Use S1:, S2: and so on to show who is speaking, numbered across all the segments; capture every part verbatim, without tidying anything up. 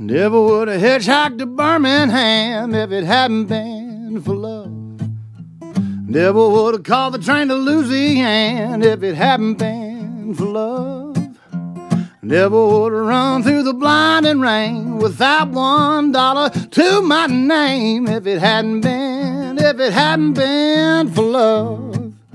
S1: Never would have hitchhiked to Birmingham if it hadn't been for love. Never would have called the train to Louisiana if it hadn't been for love. Never would have run through the blinding rain without one dollar to my name if it hadn't been, if it hadn't been for love.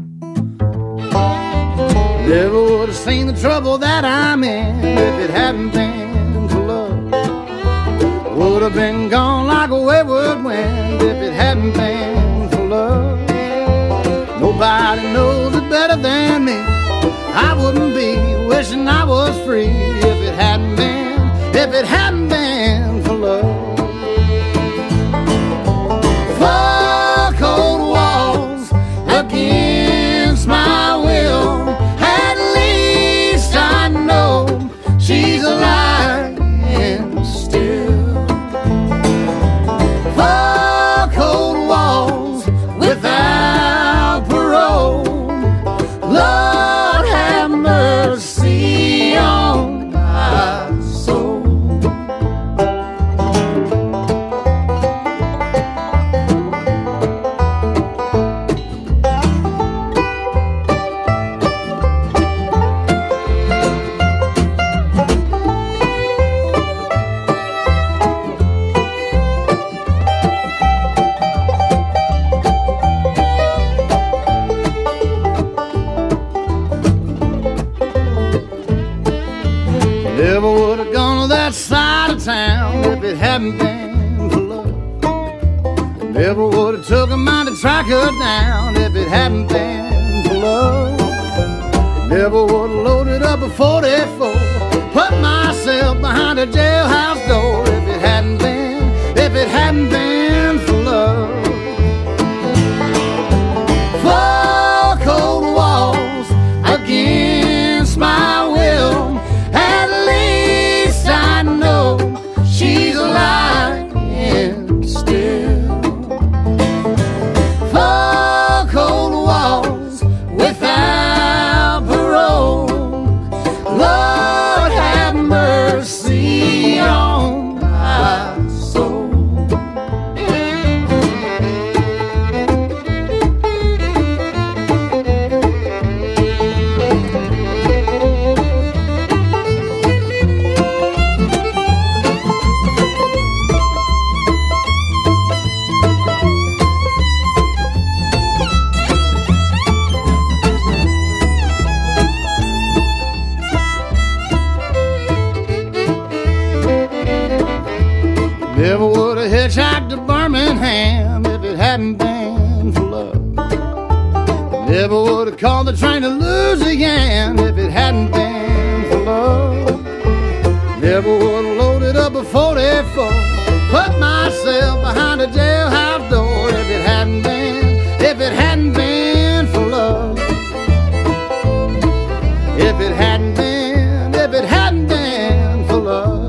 S1: Never would have seen the trouble that I'm in if it hadn't been for love. Would have been gone like a wayward wind if it hadn't been for love. Nobody knows it better than me. I wouldn't be wishing I was free if it hadn't been, if it hadn't been for love. Four cold walls against my will. At least I know she's alive and still. Four cold walls without parole. Lord have mercy on my soul. Never would have gone to that side of town if it hadn't been for love. Never would have took a mind to track her down if it hadn't been for love. Never would have loaded up a forty-four, put myself behind a jailhouse door if it hadn't been, if it hadn't been for love. Four cold walls against my will. I know she's alive and still. Four cold walls without parole. Lord have mercy on my soul. Never would have hitchhiked to Birmingham if it hadn't been for love. Never would have called the train to Louisiana if it hadn't been for love. Never would have loaded up a forty-four, put myself behind a jailhouse door if it hadn't been, if it hadn't been for love. If it hadn't been, if it hadn't been for love.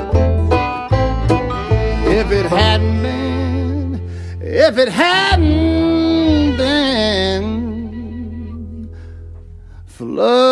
S1: If it hadn't been, if it hadn't been for love.